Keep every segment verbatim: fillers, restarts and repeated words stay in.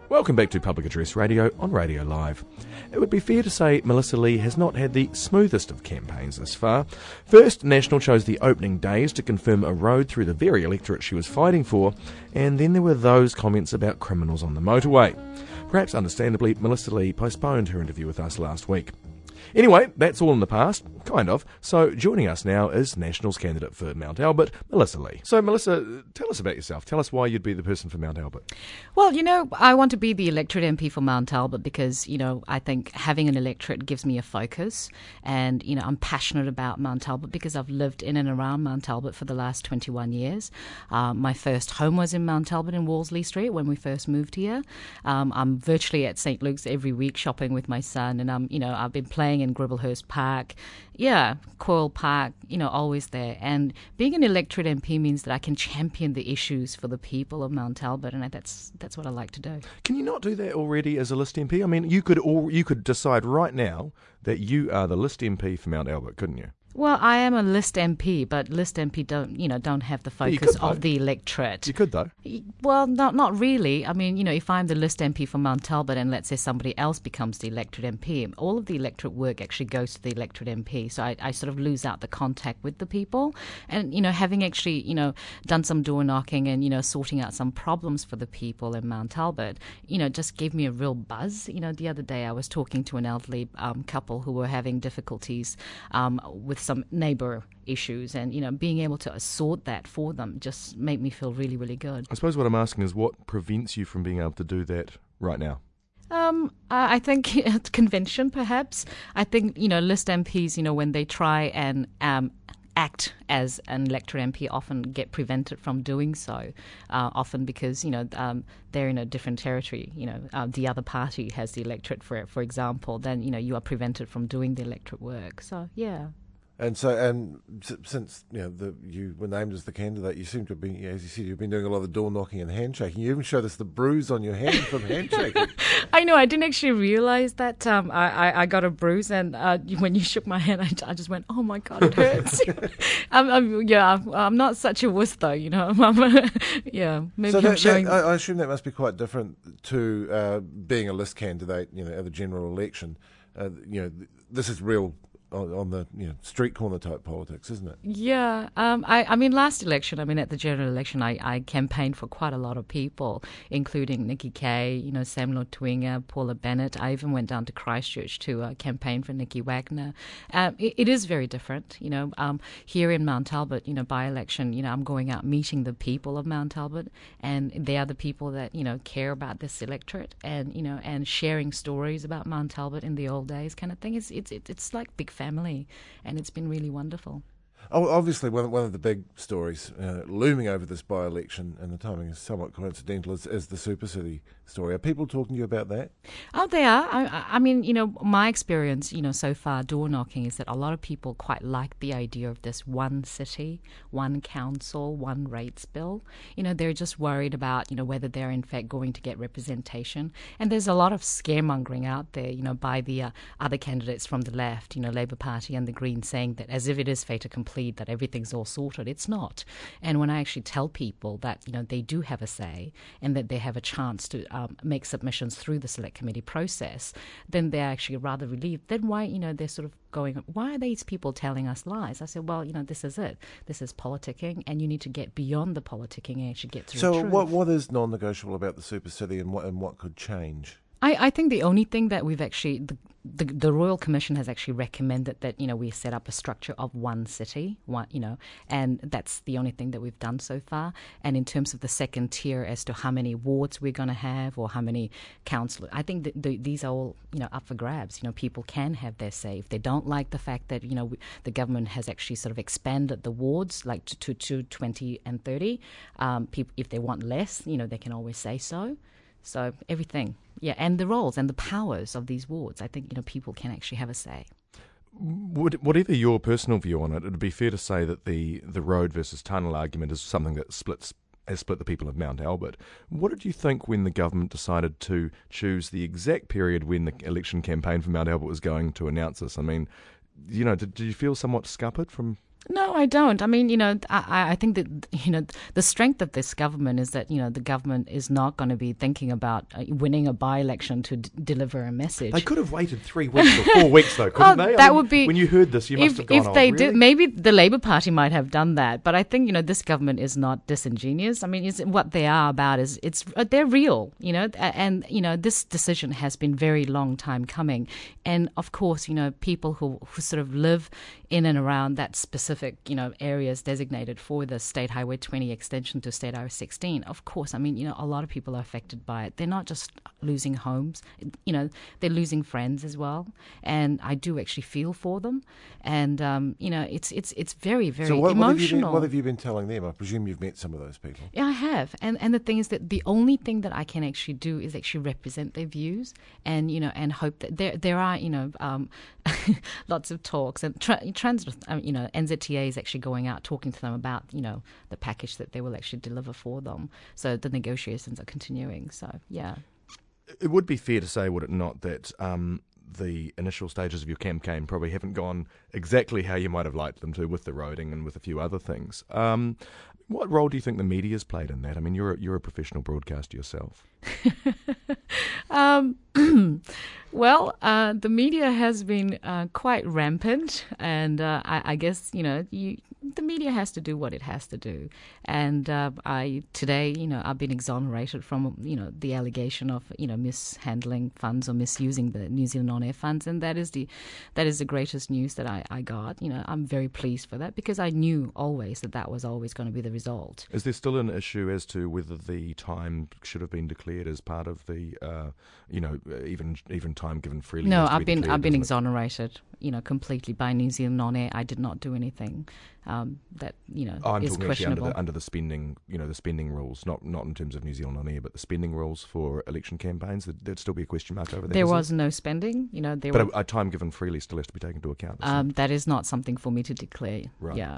Welcome back to Public Address Radio on Radio Live. It would be fair to say Melissa Lee has not had the smoothest of campaigns thus far. First, National chose the opening days to confirm a road through the very electorate she was fighting for, and then there were those comments about criminals on the motorway. Perhaps understandably, Melissa Lee postponed her interview with us last week. Anyway, that's all in the past, kind of. So joining us now is Nationals candidate for Mount Albert, Melissa Lee. So Melissa, tell us about yourself. Tell us why you'd be the person for Mount Albert. Well, you know, I want to be the electorate M P for Mount Albert because, you know, I think having an electorate gives me a focus. And, you know, I'm passionate about Mount Albert because I've lived in and around Mount Albert for the last twenty-one years. Um, my first home was in Mount Albert in Wolseley Street when we first moved here. Um, I'm virtually at Saint Luke's every week shopping with my son, and, um, you know, I've been playing in Gribblehurst Park, yeah, Coyle Park, you know, always there. And being an electorate M P means that I can champion the issues for the people of Mount Albert, and that's that's what I like to do. Can you not do that already as a list M P? I mean, you could all, you could decide right now that you are the list M P for Mount Albert, couldn't you? Well, I am a list M P, but list M P don't, you know, don't have the focus of the electorate. You could, though. Well, not not really. I mean, you know, if I'm the list M P for Mount Albert and let's say somebody else becomes the electorate M P, all of the electorate work actually goes to the electorate M P. So I, I sort of lose out the contact with the people. And, you know, having actually, you know, done some door knocking and, you know, sorting out some problems for the people in Mount Albert, you know, just gave me a real buzz. You know, the other day I was talking to an elderly um, couple who were having difficulties um, with some neighbour issues, and you know, being able to sort that for them just made me feel really, really good. I suppose what I'm asking is what prevents you from being able to do that right now? Um, I think it's convention, perhaps. I think, you know, list M Ps, you know, when they try and um, act as an electorate M P, often get prevented from doing so, uh, often because, you know, um, they're in a different territory. You know, uh, the other party has the electorate, for for example, then, you know, you are prevented from doing the electorate work. So, yeah. And so, and since you know the, you were named as the candidate, you seem to have been, as you said, you've been doing a lot of door knocking and handshaking. You even showed us the bruise on your hand from handshaking. I know. I didn't actually realise that um, I, I, I got a bruise, and uh, when you shook my hand, I, I just went, "Oh my God, it hurts." I'm, I'm, yeah, I'm not such a wuss though, you know. yeah, maybe so I'm that, showing. That, I assume that must be quite different to uh, being a list candidate, you know, at the general election. Uh, you know, this is real. On the you know street corner type politics, isn't it? Yeah, um, I, I mean, last election, I mean, at the general election, I, I campaigned for quite a lot of people, including Nikki Kay, you know, Samuel Tuinga, Paula Bennett. I even went down to Christchurch to uh, campaign for Nikki Wagner. Um, it, it is very different, you know. Um, here in Mount Albert, you know, by election, you know, I'm going out meeting the people of Mount Albert, and they are the people that you know care about this electorate, and you know, and sharing stories about Mount Albert in the old days, kind of thing. It's it's it's like big family, and it's been really wonderful. Oh, obviously, one one of the big stories uh, looming over this by-election, and the timing is somewhat coincidental, is, is the Super City story. Are people talking to you about that? Oh, they are. I, I mean, you know, my experience, you know, so far door knocking is that a lot of people quite like the idea of this one city, one council, one rates bill. You know, they're just worried about, you know, whether they're in fact going to get representation. And there's a lot of scaremongering out there, you know, by the uh, other candidates from the left, you know, Labour Party and the Greens, saying that as if it is fait accompli, that everything's all sorted. It's not. And when I actually tell people that, you know, they do have a say and that they have a chance to um, make submissions through the select committee process, then they're actually rather relieved. Then why, you know, they're sort of going, why are these people telling us lies? I said, well, you know, this is it. This is politicking, and you need to get beyond the politicking and actually get through So truth. what what is non-negotiable about the Super City, and what and what could change? I, I think the only thing that we've actually, the, the the Royal Commission has actually recommended that, you know, we set up a structure of one city, one, you know, and that's the only thing that we've done so far. And in terms of the second tier as to how many wards we're going to have or how many councillors, I think that the, these are all, you know, up for grabs. You know, people can have their say. If they don't like the fact that, you know, we, the government has actually sort of expanded the wards like to, to, to twenty and thirty, um, people, if they want less, you know, they can always say so. So everything, yeah, and the roles and the powers of these wards, I think, you know, people can actually have a say. Would, whatever your personal view on it, it would be fair to say that the, the road versus tunnel argument is something that splits has split the people of Mount Albert. What did you think when the government decided to choose the exact period when the election campaign for Mount Albert was going to announce this? I mean, you know, did, did you feel somewhat scuppered from No, I don't. I mean, you know, I, I think that, you know, the strength of this government is that, you know, the government is not going to be thinking about uh, winning a by-election to d- deliver a message. They could have waited three weeks or four weeks, though, couldn't oh, they? I that mean, would be... When you heard this, you must if, have gone, If oh, they really? did, maybe the Labour Party might have done that. But I think, you know, this government is not disingenuous. I mean, it's, what they are about is, it's uh, they're real, you know, and, you know, this decision has been very long time coming. And, of course, you know, people who, who sort of live in and around that specific, you know, areas designated for the State Highway twenty extension to State Highway sixteen. Of course, I mean, you know, a lot of people are affected by it. They're not just losing homes, you know, they're losing friends as well. And I do actually feel for them. And, um, you know, it's it's it's very, very so what, emotional. What have, you been, what have you been telling them? I presume you've met some of those people. Yeah, I have. And and the thing is that the only thing that I can actually do is actually represent their views and, you know, and hope that there there are, you know, um, lots of talks. And tra- trans, um, you know, N Z T A is actually going out talking to them about, you know, the package that they will actually deliver for them. So the negotiations are continuing. So, yeah. It would be fair to say, would it not, that um, the initial stages of your campaign probably haven't gone exactly how you might have liked them to, with the roading and with a few other things. Um, what role do you think the media's played in that? I mean, you're a, you're a professional broadcaster yourself. um, well, uh, the media has been uh, quite rampant, and uh, I, I guess, you know, you, the media has to do what it has to do. And uh, I today, you know, I've been exonerated from, you know, the allegation of, you know, mishandling funds or misusing the New Zealand On Air funds, and that is the that is the greatest news that I, I got. You know, I'm very pleased for that because I knew always that that was always going to be the result. Is there still an issue as to whether the time should have been declared as part of the, uh, you know, even even time given freely? No, has to I've be been declared, I've been doesn't it? exonerated, you know, completely by New Zealand On Air. I did not do anything um, that, you know, Oh, I'm is talking actually under questionable. the, under the spending, you know, the spending rules, not not in terms of New Zealand On Air, but the spending rules for election campaigns. There'd, there'd still be a question mark over that. There isn't was no spending, you know. There But were, a, a time given freely still has to be taken into account. doesn't um, that is not something for me to declare. Right. Yeah.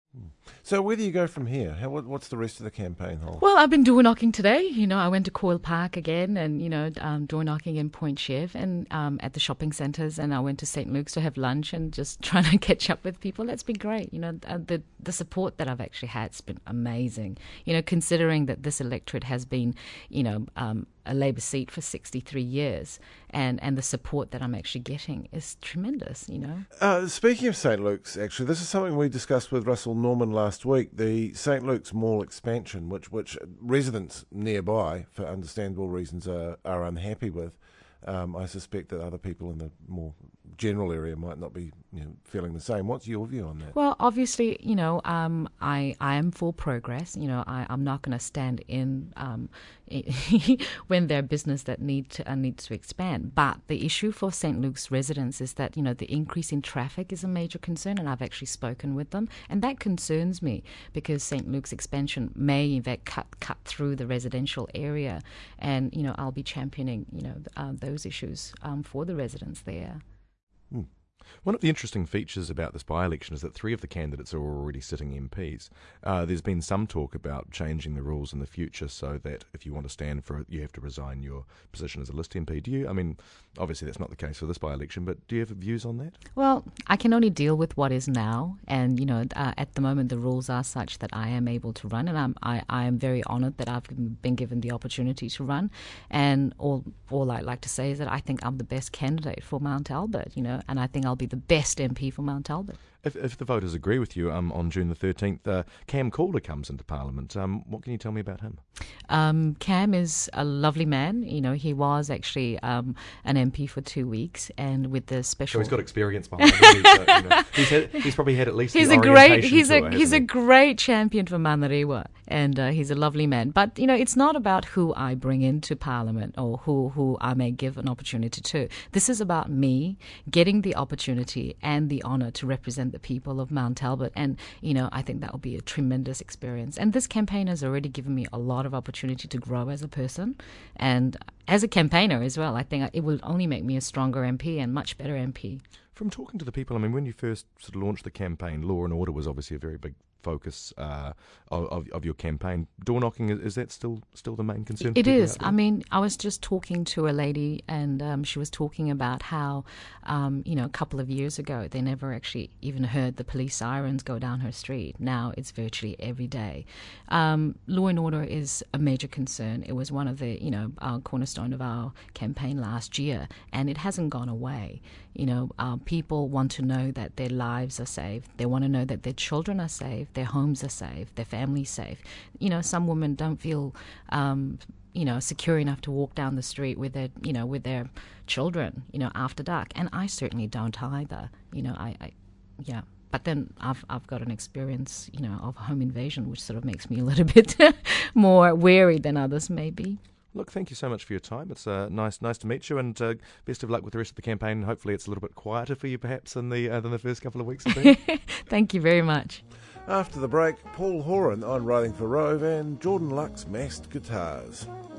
So where do you go from here? How, what, what's the rest of the campaign hold? Well, I've been door knocking today. You know, I went to Coyle Park again, and you know, um, door knocking in Point Chev and um, at the shopping centres, and I went to Saint Luke's to have lunch and just trying to catch up with people. That's been great. You know, uh, the the support that I've actually had has been amazing. You know, considering that this electorate has been, you know, um, a Labour seat for sixty-three years, and, and the support that I'm actually getting is tremendous. You know. Uh, speaking of Saint Luke's, actually, this is something we discussed with Russell Norman last week, the Saint Luke's Mall expansion, which which residents nearby, for understandable reasons, are, are unhappy with. Um, I suspect that other people in the more general area might not be, you know, feeling the same. What's your view on that? Well, obviously, you know, um, I I am for progress. You know, I, I'm not going to stand in um, when there are business that need to, uh, needs to expand. But the issue for Saint Luke's residents is that, you know, the increase in traffic is a major concern, and I've actually spoken with them, and that concerns me because Saint Luke's expansion may in fact cut cut through the residential area, and you know, I'll be championing, you know, uh, those issues um, for the residents there. Hmm. One of the interesting features about this by-election is that three of the candidates are already sitting M Ps. Uh, there's been some talk about changing the rules in the future so that if you want to stand for it, you have to resign your position as a list M P. Do you? I mean, obviously that's not the case for this by-election, but do you have views on that? Well, I can only deal with what is now, and you know, uh, at the moment the rules are such that I am able to run, and I'm, I I am very honoured that I've been given the opportunity to run. And all all I like to say is that I think I'm the best candidate for Mount Albert, you know, and I think I'll be the best M P for Mount Albert. If, if the voters agree with you, um, on June the thirteenth, uh, Cam Calder comes into Parliament. Um, what can you tell me about him? Um, Cam is a lovely man. You know, he was actually um, an M P for two weeks, and with the special. So he's got experience behind him. He's, uh, you know, he's, had, he's probably had at least. He's the a great. He's tour, a he's a he? great champion for Manarewa, and uh, he's a lovely man. But you know, it's not about who I bring into Parliament or who who I may give an opportunity to. This is about me getting the opportunity and the honour to represent the people of Mount Albert, and you know, I think that will be a tremendous experience. And this campaign has already given me a lot of opportunity to grow as a person and as a campaigner as well. I think it will only make me a stronger M P and much better M P. From talking to the people, I mean, when you first sort of launched the campaign, law and order was obviously a very big focus uh, of, of of your campaign. Door knocking, is, is that still still the main concern? It for people is. out there? I mean, I was just talking to a lady, and um, she was talking about how, um, you know, a couple of years ago, they never actually even heard the police sirens go down her street. Now it's virtually every day. Um, law and order is a major concern. It was one of the, you know, our cornerstone of our campaign last year, and it hasn't gone away. You know, uh, people want to know that their lives are safe. They want to know that their children are safe, their homes are safe, their families safe. You know, some women don't feel, um, you know, secure enough to walk down the street with their, you know, with their children, you know, after dark. And I certainly don't either. You know, I, I yeah. But then I've I've got an experience, you know, of home invasion, which sort of makes me a little bit more wary than others maybe. Look, thank you so much for your time. It's uh, nice, nice to meet you, and uh, best of luck with the rest of the campaign. Hopefully, it's a little bit quieter for you, perhaps, in the uh, than the first couple of weeks have been. Thank you very much. After the break, Paul Horan on Writing for Rove and Jordan Luck's Massed Guitars.